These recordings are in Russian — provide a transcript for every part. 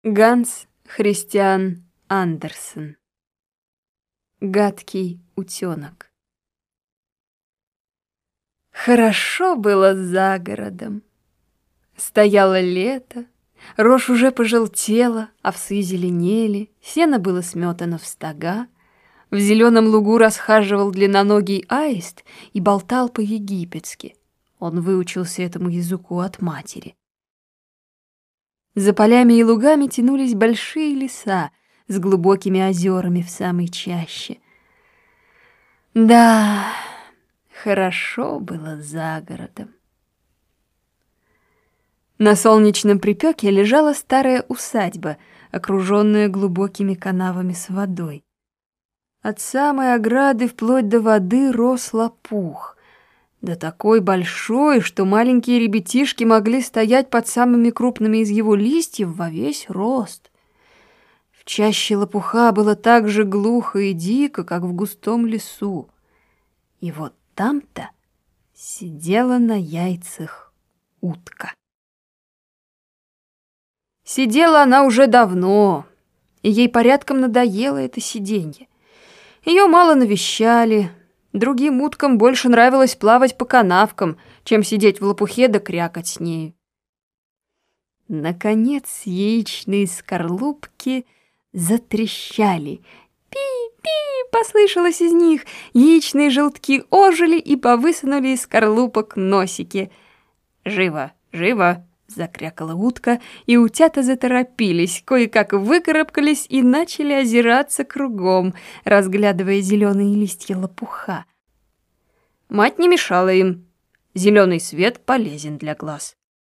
Ганс Христиан Андерсен. Гадкий утёнок. Хорошо было за городом. Стояло лето, рожь уже пожелтела, овсы зеленели, сено было сметано в стога. В зеленом лугу расхаживал длинноногий аист и болтал по-египетски. Он выучился этому языку от матери. За полями и лугами тянулись большие леса с глубокими озерами в самой чаще. Да, хорошо было за городом. На солнечном припеке лежала старая усадьба, окруженная глубокими канавами с водой. От самой ограды вплоть до воды рос лопух, да такой большой, что маленькие ребятишки могли стоять под самыми крупными из его листьев во весь рост. В чаще лопуха было так же глухо и дико, как в густом лесу. И вот там-то сидела на яйцах утка. Сидела она уже давно, и ей порядком надоело это сиденье. Ее мало навещали. Другим уткам больше нравилось плавать по канавкам, чем сидеть в лопухе да крякать с нею. Наконец яичные скорлупки затрещали. «Пи-пи!» — послышалось из них. Яичные желтки ожили и повысунули из скорлупок носики. «Живо! Живо!» — закрякала утка, и утята заторопились, кое-как выкарабкались и начали озираться кругом, разглядывая зеленые листья лопуха. Мать не мешала им. Зеленый свет полезен для глаз.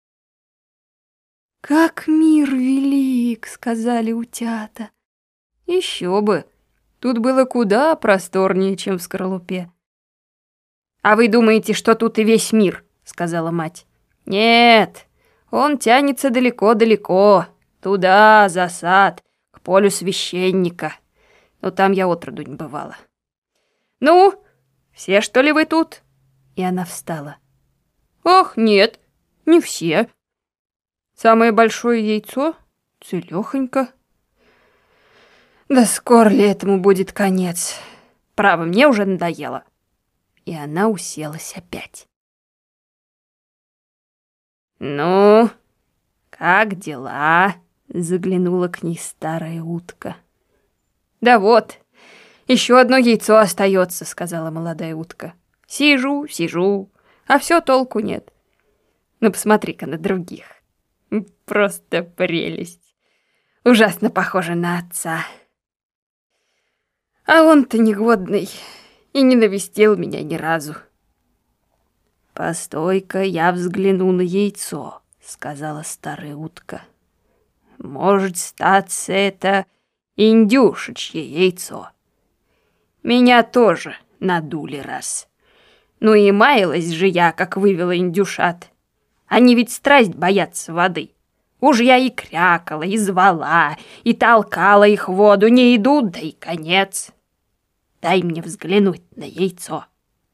«Как мир велик!» — сказали утята. Еще бы! Тут было куда просторнее, чем в скорлупе. «А вы думаете, что тут и весь мир?» — сказала мать. «Нет!» Он тянется далеко-далеко, туда, за сад, к полю священника. Но там я отроду не бывала. Ну, все, что ли, вы тут?» И она встала. «Ох, нет, не все. Самое большое яйцо целёхонько. Да скоро ли этому будет конец? Право, мне уже надоело». И она уселась опять. «Ну, как дела?» — заглянула к ней старая утка. «Да вот, еще одно яйцо остается», — сказала молодая утка. «Сижу, сижу, а все толку нет. Ну, посмотри-ка на других. Просто прелесть. Ужасно похожа на отца. А он-то негодный и не навестил меня ни разу». «Постой-ка, я взгляну на яйцо», — сказала старая утка. «Может, статься это индюшечье яйцо. Меня тоже надули раз. Ну и маялась же я, как вывела индюшат. Они ведь страсть боятся воды. Уж я и крякала, и звала, и толкала их в воду, не идут, да и конец. Дай мне взглянуть на яйцо».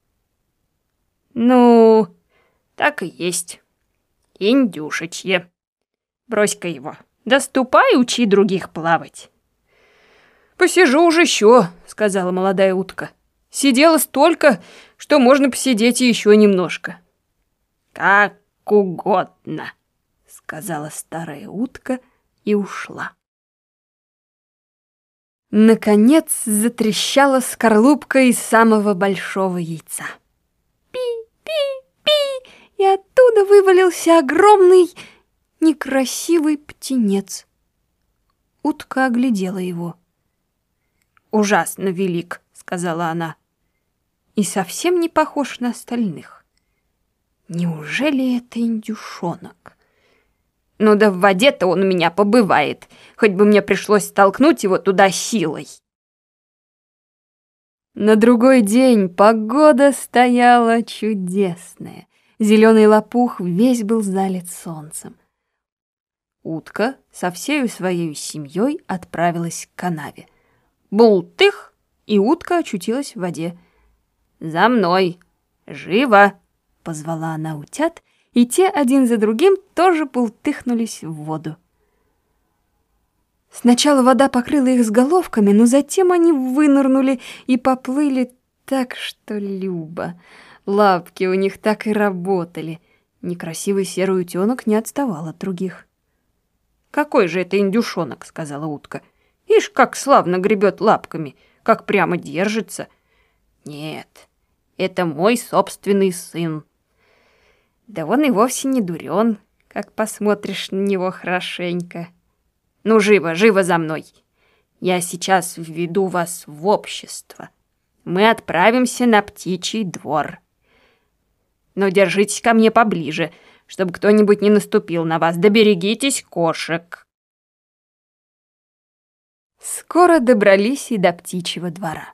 «Ну, так и есть. Индюшечье. Брось-ка его. Да ступай, учи других плавать». «Посижу уж еще», — сказала молодая утка. «Сидела столько, что можно посидеть и еще немножко». «Как угодно», — сказала старая утка и ушла. Наконец затрещала скорлупка из самого большого яйца. Пи-пи-пи, и оттуда вывалился огромный некрасивый птенец. Утка оглядела его. «Ужасно велик», — сказала она, — «и совсем не похож на остальных. Неужели это индюшонок? Ну да в воде-то он у меня побывает, хоть бы мне пришлось столкнуть его туда силой». На другой день погода стояла чудесная. Зеленый лопух весь был залит солнцем. Утка со всей своей семьей отправилась к канаве. Бултых, и утка очутилась в воде. «За мной! Живо!» — позвала она утят, и те один за другим тоже бултыхнулись в воду. Сначала вода покрыла их с головками, но затем они вынырнули и поплыли так, что любо. Лапки у них так и работали. Некрасивый серый утенок не отставал от других. «Какой же это индюшонок?» — сказала утка. «Ишь, как славно гребет лапками, как прямо держится. Нет, это мой собственный сын. Да он и вовсе не дурен, как посмотришь на него хорошенько. Ну, живо, живо за мной. Я сейчас введу вас в общество. Мы отправимся на птичий двор. Но держитесь ко мне поближе, чтобы кто-нибудь не наступил на вас. Да берегитесь кошек». Скоро добрались и до птичьего двора.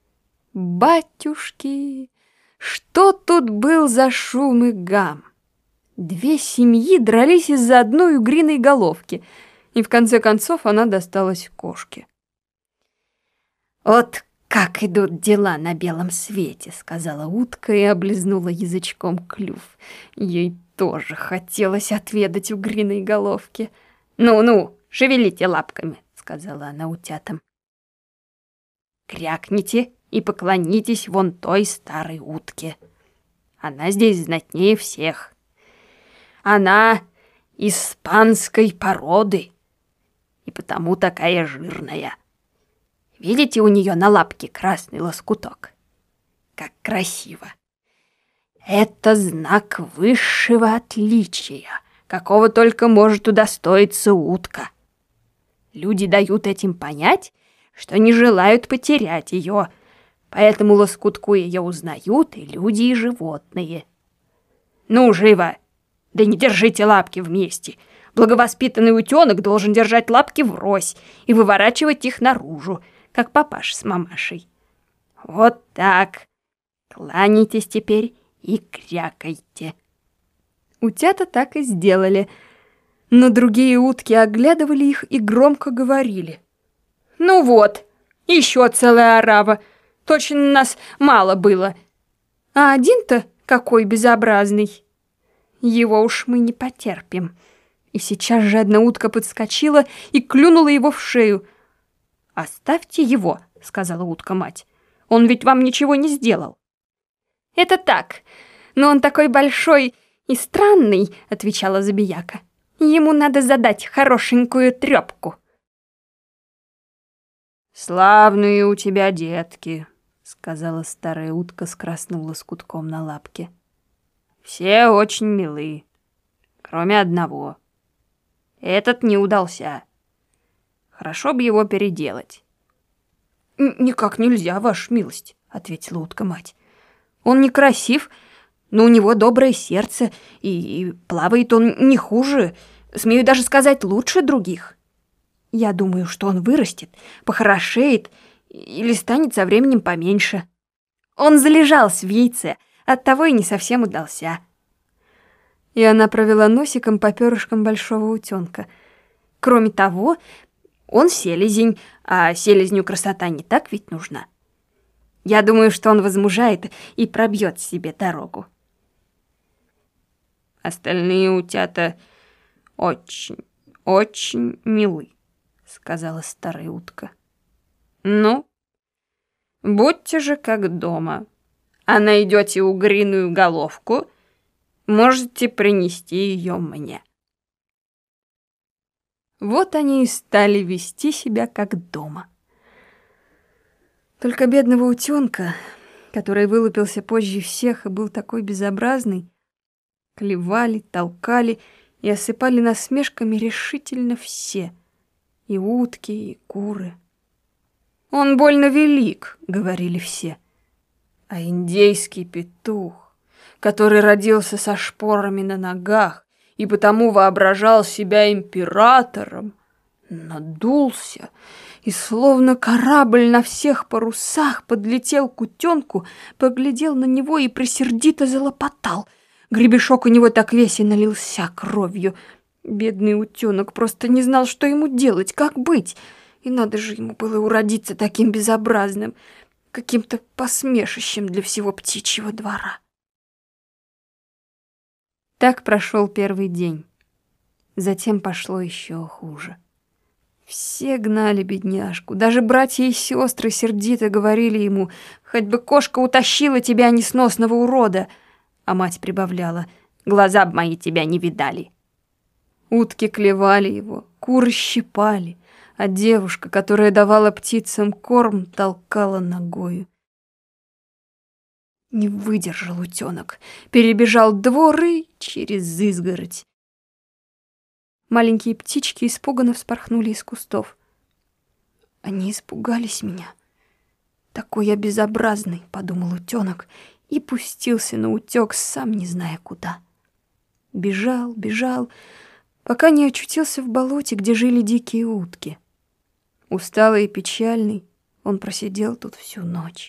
Батюшки, что тут был за шум и гам? Две семьи дрались из-за одной угриной головки, и в конце концов она досталась кошке. «Вот как идут дела на белом свете», — сказала утка и облизнула язычком клюв. Ей тоже хотелось отведать угриной головки. «Ну-ну, шевелите лапками», — сказала она утятам. «Крякните и поклонитесь вон той старой утке. Она здесь знатнее всех. Она испанской породы и потому такая жирная. Видите, у нее на лапке красный лоскуток? Как красиво! Это знак высшего отличия, какого только может удостоиться утка. Люди дают этим понять, что не желают потерять ее, поэтому лоскутку ее узнают и люди, и животные. Ну, живо! Да не держите лапки вместе. Благовоспитанный утенок должен держать лапки врозь и выворачивать их наружу, как папаша с мамашей. Вот так. Кланяйтесь теперь и крякайте». Утята так и сделали, но другие утки оглядывали их и громко говорили: «Ну вот, еще целая орава. Точно нас мало было. А один-то какой безобразный. Его уж мы не потерпим». И сейчас же одна утка подскочила и клюнула его в шею. «Оставьте его», — сказала утка-мать. «Он ведь вам ничего не сделал». «Это так, но он такой большой и странный», — отвечала забияка. «Ему надо задать хорошенькую трёпку». «Славные у тебя детки», — сказала старая утка с красным лоскутком на лапке. «Все очень милы, кроме одного. Этот не удался. Хорошо бы его переделать». «Никак нельзя, ваша милость», — ответила утка-мать. «Он некрасив, но у него доброе сердце, и плавает он не хуже, смею даже сказать, лучше других. Я думаю, что он вырастет, похорошеет или станет со временем поменьше. Он залежался в яйце, оттого и не совсем удался». И она провела носиком по перышкам большого утенка. «Кроме того, он селезень, а селезню красота не так ведь нужна. Я думаю, что он возмужает и пробьет себе дорогу». «Остальные утята очень, очень милы», — сказала старая утка. «Ну, будьте же как дома, а найдете угриную головку, можете принести ее мне». Вот они и стали вести себя как дома. Только бедного утенка, который вылупился позже всех и был такой безобразный, клевали, толкали и осыпали насмешками решительно все, и утки, и куры. «Он больно велик», — говорили все. А индейский петух, который родился со шпорами на ногах и потому воображал себя императором, надулся и, словно корабль на всех парусах, подлетел к утенку, поглядел на него и пресердито залопотал. Гребешок у него так весь и налился кровью. Бедный утенок просто не знал, что ему делать, как быть. И надо же ему было уродиться таким безобразным, каким-то посмешищем для всего птичьего двора. Так прошел первый день. Затем пошло еще хуже. Все гнали бедняжку, даже братья и сестры сердито говорили ему: «Хоть бы кошка утащила тебя, несносного урода!» А мать прибавляла: «Глаза б мои тебя не видали!» Утки клевали его, куры щипали, а девушка, которая давала птицам корм, толкала ногою. Не выдержал утенок, перебежал дворы через изгородь. Маленькие птички испуганно вспорхнули из кустов. Они испугались меня. Такой я безобразный, подумал утенок, и пустился на утек, сам не зная куда. Бежал, бежал, пока не очутился в болоте, где жили дикие утки. Усталый и печальный, он просидел тут всю ночь.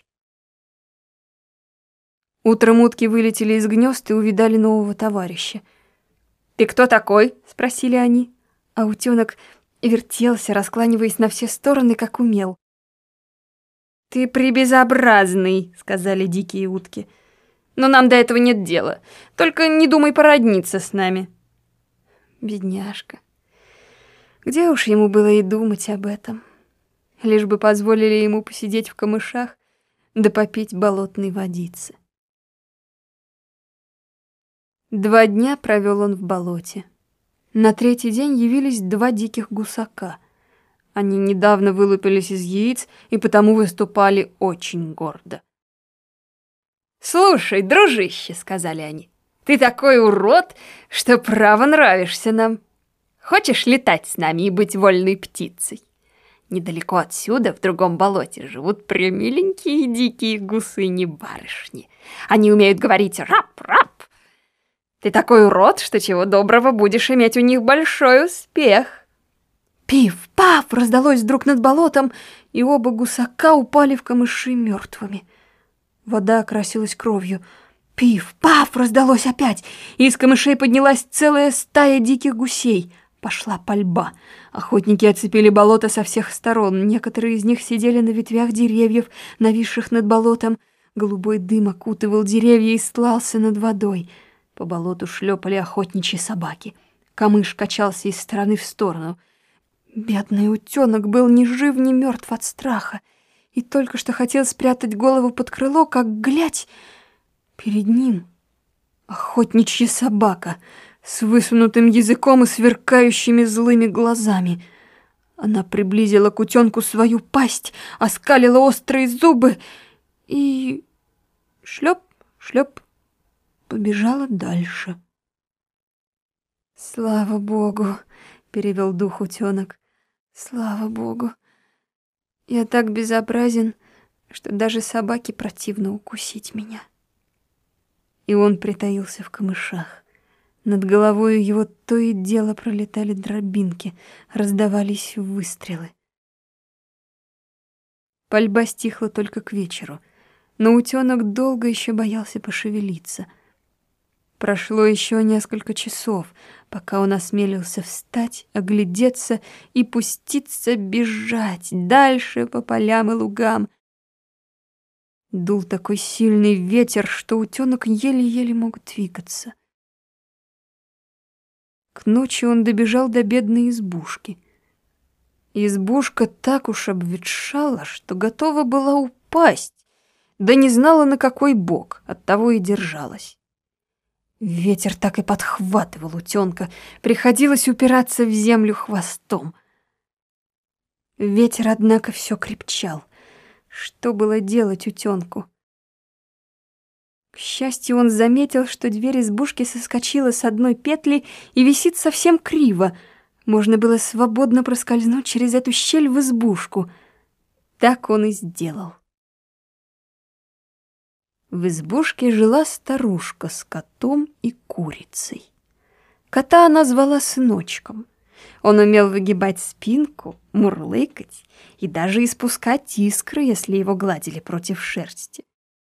Утром утки вылетели из гнезд и увидали нового товарища. «Ты кто такой?» — спросили они, а утенок вертелся, раскланиваясь на все стороны, как умел. «Ты прибезобразный», — сказали дикие утки. «Но нам до этого нет дела. Только не думай породниться с нами». Бедняжка. Где уж ему было и думать об этом? Лишь бы позволили ему посидеть в камышах да попить болотной водицы. 2 дня провел он в болоте. На 3-й день явились 2 диких гусака. Они недавно вылупились из яиц и потому выступали очень гордо. «Слушай, дружище», — сказали они, — «ты такой урод, что право нравишься нам. Хочешь летать с нами и быть вольной птицей? Недалеко отсюда, в другом болоте, живут премиленькие дикие гусыни-барышни. Они умеют говорить «рап-рап». Ты такой урод, что чего доброго будешь иметь у них большой успех». Пиф-паф раздалось вдруг над болотом, и оба гусака упали в камыши мертвыми. Вода окрасилась кровью. Пиф-паф раздалось опять, и из камышей поднялась целая стая диких гусей. Пошла пальба. Охотники оцепили болото со всех сторон. Некоторые из них сидели на ветвях деревьев, нависших над болотом. Голубой дым окутывал деревья и стлался над водой. По болоту шлепали охотничьи собаки. Камыш качался из стороны в сторону. Бедный утенок был ни жив, ни мертв от страха, и только что хотел спрятать голову под крыло, как, глядь, перед ним охотничья собака с высунутым языком и сверкающими злыми глазами. Она приблизила к утенку свою пасть, оскалила острые зубы и шлеп-шлеп побежала дальше. «Слава Богу!» — перевел дух утенок. «Слава Богу! Я так безобразен, что даже собаке противно укусить меня». И он притаился в камышах. Над головой его то и дело пролетали дробинки, раздавались выстрелы. Пальба стихла только к вечеру, но утенок долго еще боялся пошевелиться. Прошло еще несколько часов, пока он осмелился встать, оглядеться и пуститься бежать дальше по полям и лугам. Дул такой сильный ветер, что утенок еле-еле мог двигаться. К ночи он добежал до бедной избушки. Избушка так уж обветшала, что готова была упасть, да не знала, на какой бок, оттого и держалась. Ветер так и подхватывал утенка, приходилось упираться в землю хвостом. Ветер, однако, все крепчал. Что было делать утенку? К счастью, он заметил, что дверь избушки соскочила с одной петли и висит совсем криво. Можно было свободно проскользнуть через эту щель в избушку. Так он и сделал. В избушке жила старушка с котом и курицей. Кота она звала сыночком. Он умел выгибать спинку, мурлыкать и даже испускать искры, если его гладили против шерсти.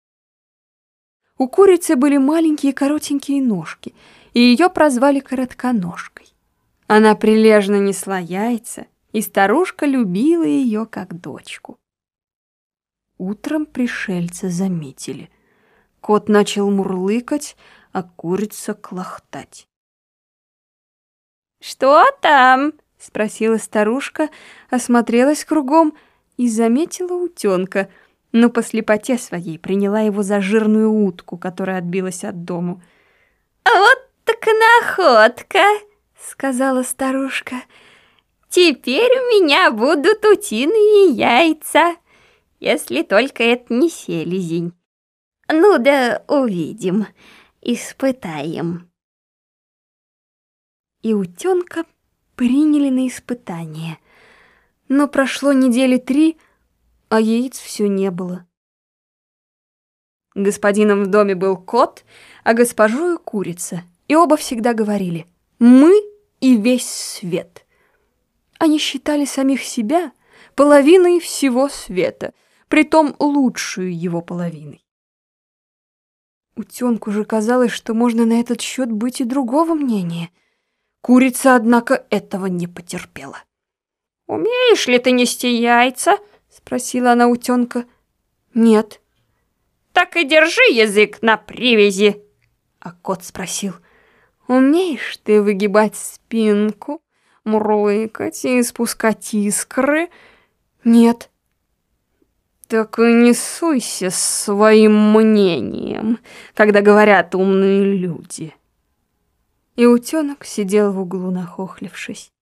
У курицы были маленькие коротенькие ножки, и ее прозвали Коротконожкой. Она прилежно несла яйца, и старушка любила ее как дочку. Утром пришельца заметили. Кот начал мурлыкать, а курица клохтать. «Что там?» — спросила старушка, осмотрелась кругом и заметила утенка, но по слепоте своей приняла его за жирную утку, которая отбилась от дому. «Вот так находка!» — сказала старушка. «Теперь у меня будут утиные яйца, если только это не селезень. Ну да увидим, испытаем». И утенка приняли на испытание. Но прошло недели 3, а яиц все не было. Господином в доме был кот, а госпожою курица. И оба всегда говорили: «Мы и весь свет». Они считали самих себя половиной всего света, притом лучшую его половиной. Утенку же казалось, что можно на этот счет быть и другого мнения. Курица, однако, этого не потерпела. «Умеешь ли ты нести яйца?» — спросила она утенка. «Нет». «Так и держи язык на привязи». А кот спросил: «Умеешь ты выгибать спинку, мурлыкать и спускать искры?» «Нет». «Так и не суйся своим мнением, когда говорят умные люди». И утенок сидел в углу, нахохлившись.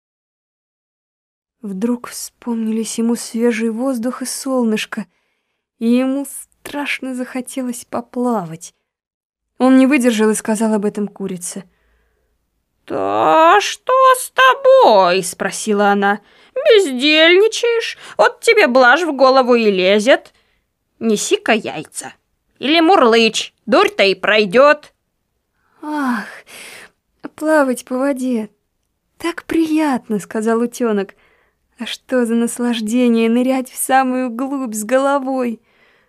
Вдруг вспомнились ему свежий воздух и солнышко, и ему страшно захотелось поплавать. Он не выдержал и сказал об этом курице. «Да что с тобой?» — спросила она. «Бездельничаешь? Вот тебе блажь в голову и лезет. Неси-ка яйца. Или мурлычь, дурь-то и пройдет». «Ах, плавать по воде так приятно!» — сказал утенок. «А что за наслаждение нырять в самую глубь с головой!»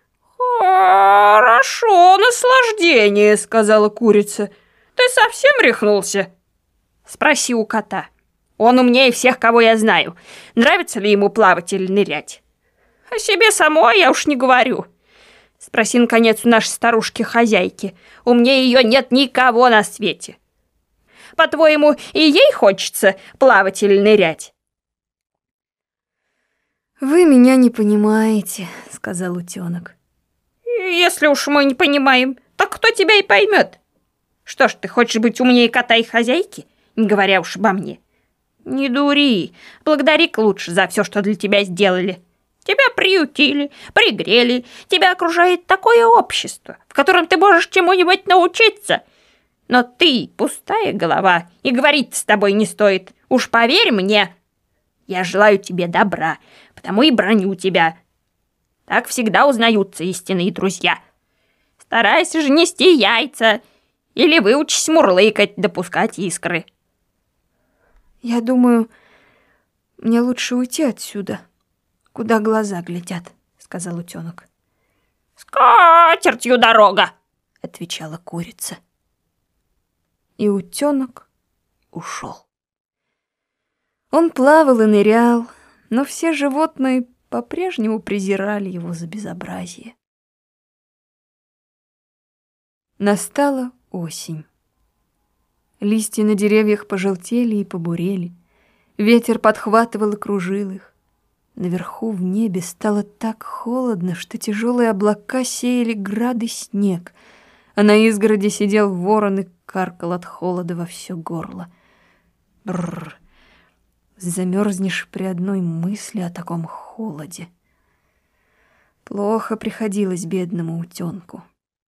«Хорошо, наслаждение!» — сказала курица. «Ты совсем рехнулся?» «Спроси у кота. Он умнее всех, кого я знаю. Нравится ли ему плавать или нырять? О себе самой я уж не говорю. Спроси, наконец, у нашей старушки-хозяйки. Умнее ее нет никого на свете. По-твоему, и ей хочется плавать или нырять?» «Вы меня не понимаете», — сказал утенок. «Если уж мы не понимаем, так кто тебя и поймет? Что ж, ты хочешь быть умнее кота и хозяйки, не говоря уж обо мне? Не дури, благодари-ка лучше за все, что для тебя сделали. Тебя приютили, пригрели, тебя окружает такое общество, в котором ты можешь чему-нибудь научиться. Но ты пустая голова, и говорить с тобой не стоит. Уж поверь мне, я желаю тебе добра, потому и браню тебя. Так всегда узнаются истинные друзья. Старайся же нести яйца, или выучись мурлыкать, допускать искры». «Я думаю, мне лучше уйти отсюда, куда глаза глядят», — сказал утенок. «С катертью дорога», — отвечала курица. И утенок ушел. Он плавал и нырял, но все животные по-прежнему презирали его за безобразие. Настала осень. Листья на деревьях пожелтели и побурели. Ветер подхватывал и кружил их. Наверху в небе стало так холодно, что тяжелые облака сеяли грады снег, а на изгороди сидел ворон и каркал от холода во все горло. Бррр! Замерзнешь при одной мысли о таком холоде. Плохо приходилось бедному утенку.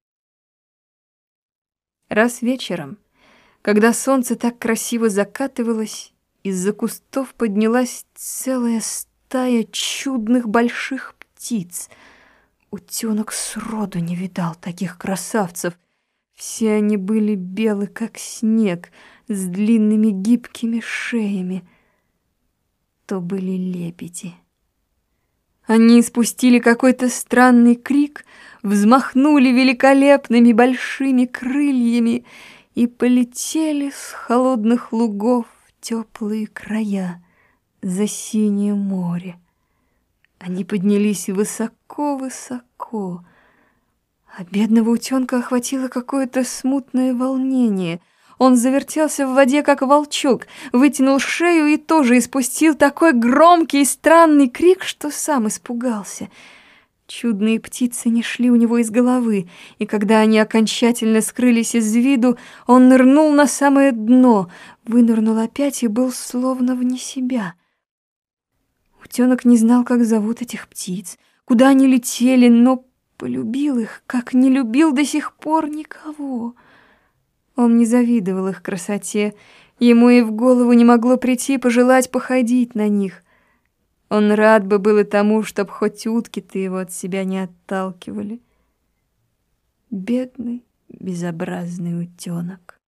Раз вечером, когда солнце так красиво закатывалось, из-за кустов поднялась целая стая чудных больших птиц. Утенок сроду не видал таких красавцев. Все они были белы, как снег, с длинными гибкими шеями. То были лебеди. Они испустили какой-то странный крик, взмахнули великолепными большими крыльями и полетели с холодных лугов в теплые края, за синее море. Они поднялись высоко-высоко, а бедного утенка охватило какое-то смутное волнение. Он завертелся в воде, как волчок, вытянул шею и тоже испустил такой громкий и странный крик, что сам испугался. Чудные птицы не шли у него из головы, и когда они окончательно скрылись из виду, он нырнул на самое дно, вынырнул опять и был словно вне себя. Утёнок не знал, как зовут этих птиц, куда они летели, но полюбил их, как не любил до сих пор никого. Он не завидовал их красоте, ему и в голову не могло прийти пожелать походить на них. Он рад бы был и тому, чтоб хоть утки-то его от себя не отталкивали. Бедный, безобразный утёнок.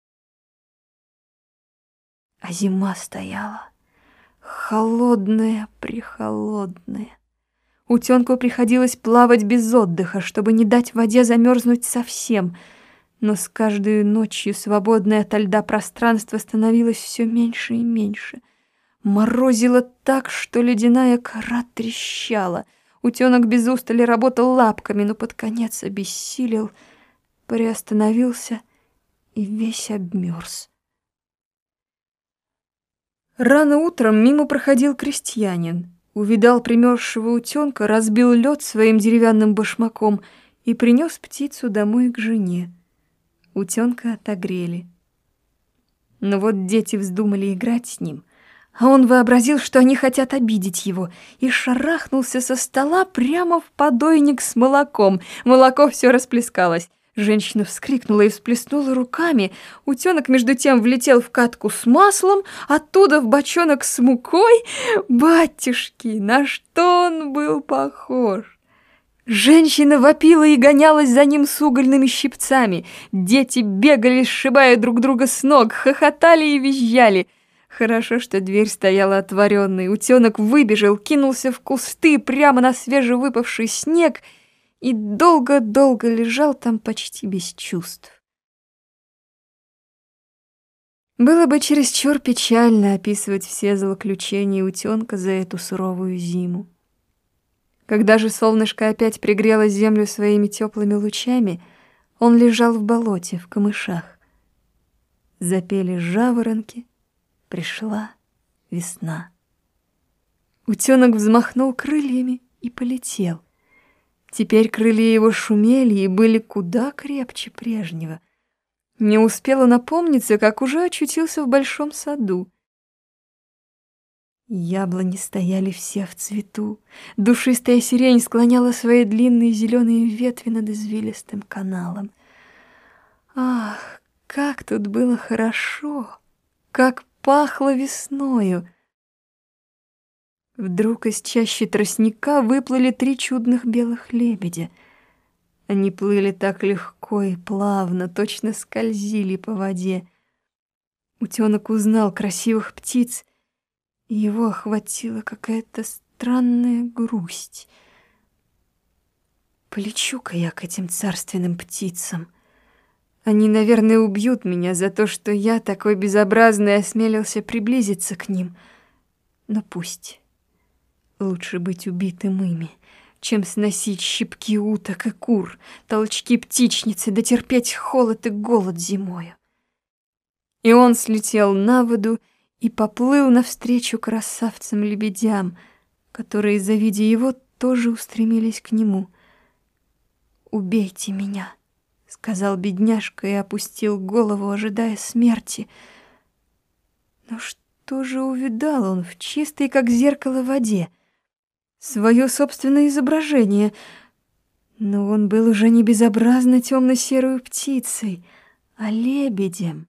А зима стояла, холодная-прехолодная. Утёнку приходилось плавать без отдыха, чтобы не дать воде замерзнуть совсем, но с каждой ночью свободное ото льда пространство становилось все меньше и меньше. Морозило так, что ледяная кора трещала. Утёнок без устали работал лапками, но под конец обессилел, приостановился и весь обмёрз. Рано утром мимо проходил крестьянин. Увидал примерзшего утёнка, разбил лед своим деревянным башмаком и принес птицу домой к жене. Утёнка отогрели. Но вот дети вздумали играть с ним, а он вообразил, что они хотят обидеть его, и шарахнулся со стола прямо в подойник с молоком. Молоко все расплескалось. Женщина вскрикнула и всплеснула руками. Утёнок между тем влетел в катку с маслом, оттуда в бочонок с мукой. Батюшки, на что он был похож! Женщина вопила и гонялась за ним с угольными щипцами. Дети бегали, сшибая друг друга с ног, хохотали и визжали. Хорошо, что дверь стояла отворенной. Утёнок выбежал, кинулся в кусты прямо на свежевыпавший снег и долго-долго лежал там почти без чувств. Было бы чересчур печально описывать все злоключения утёнка за эту суровую зиму. Когда же солнышко опять пригрело землю своими теплыми лучами, он лежал в болоте, в камышах. Запели жаворонки, пришла весна. Утёнок взмахнул крыльями и полетел. Теперь крылья его шумели и были куда крепче прежнего. Не успел он опомниться, как уже очутился в большом саду. Яблони стояли все в цвету. Душистая сирень склоняла свои длинные зеленые ветви над извилистым каналом. Ах, как тут было хорошо! Как пахло весною! Вдруг из чащи тростника выплыли 3 чудных белых лебедя. Они плыли так легко и плавно, точно скользили по воде. Утёнок узнал красивых птиц, и его охватила какая-то странная грусть. Полечу-ка я к этим царственным птицам. Они, наверное, убьют меня за то, что я, такой безобразный, осмелился приблизиться к ним. Но пусть. Лучше быть убитым ими, чем сносить щипки уток и кур, толчки птичницы, да терпеть холод и голод зимою. И он слетел на воду и поплыл навстречу красавцам-лебедям, которые, завидя его, тоже устремились к нему. «Убейте меня», — сказал бедняжка и опустил голову, ожидая смерти. Но что же увидал он в чистой, как зеркало, воде? Своё собственное изображение, но он был уже не безобразно темно-серой птицей, а лебедем.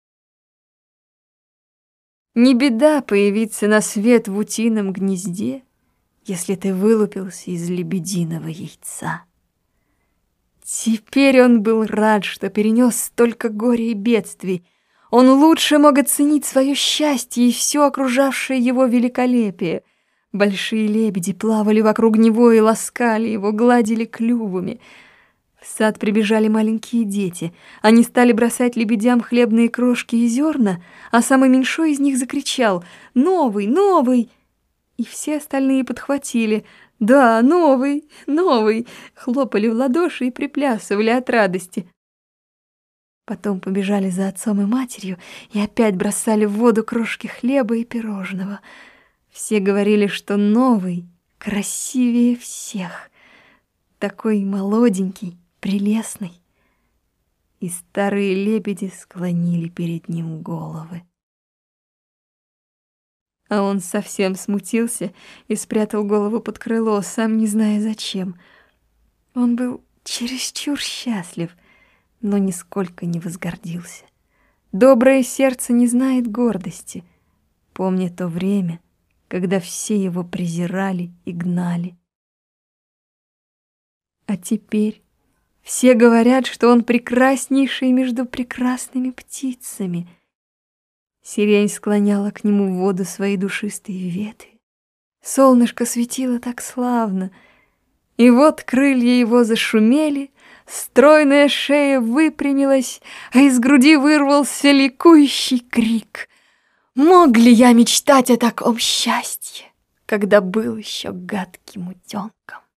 Не беда появиться на свет в утином гнезде, если ты вылупился из лебединого яйца. Теперь он был рад, что перенес столько горя и бедствий. Он лучше мог оценить свое счастье и все окружавшее его великолепие. Большие лебеди плавали вокруг него и ласкали его, гладили клювами. В сад прибежали маленькие дети. Они стали бросать лебедям хлебные крошки и зерна, а самый меньшой из них закричал: «Новый! Новый!» И все остальные подхватили: «Да, новый! Новый!» Хлопали в ладоши и приплясывали от радости. Потом побежали за отцом и матерью и опять бросали в воду крошки хлеба и пирожного. Все говорили, что новый красивее всех, такой молоденький, прелестный. И старые лебеди склонили перед ним головы. А он совсем смутился и спрятал голову под крыло, сам не зная зачем. Он был чересчур счастлив, но нисколько не возгордился. Доброе сердце не знает гордости, помня то время, когда все его презирали и гнали. А теперь все говорят, что он прекраснейший между прекрасными птицами. Сирень склоняла к нему в воду свои душистые ветви. Солнышко светило так славно, и вот крылья его зашумели, стройная шея выпрямилась, а из груди вырвался ликующий крик. Мог ли я мечтать о таком счастье, когда был еще гадким утенком?